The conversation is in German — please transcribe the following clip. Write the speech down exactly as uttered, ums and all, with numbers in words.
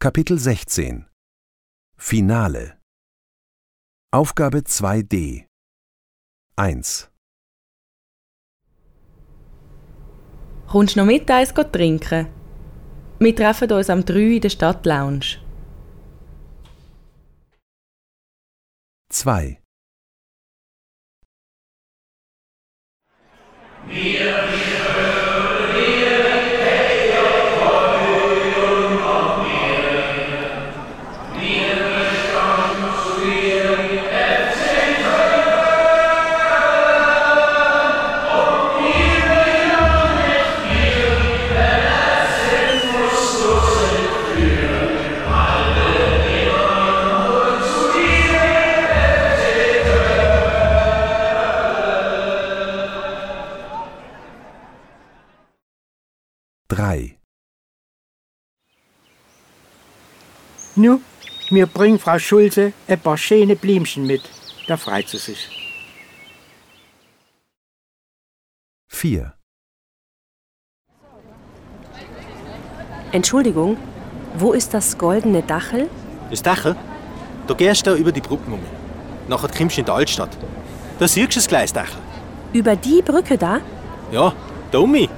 Kapitel sechzehn Finale Aufgabe zwei D eins Kommst du noch mit eins trinken? Wir treffen uns am drei in der Stadtlounge. zwei drei Nu, mir bringen Frau Schulze ein paar schöne Blümchen mit. Da freut sie sich. vier Entschuldigung, wo ist das goldene Dachel? Das Dachel? Da gehst du über die Brücke um. Nachher kommst du in die Altstadt. Da siehst du das Gleisdachel. Über die Brücke da? Ja, da um mich.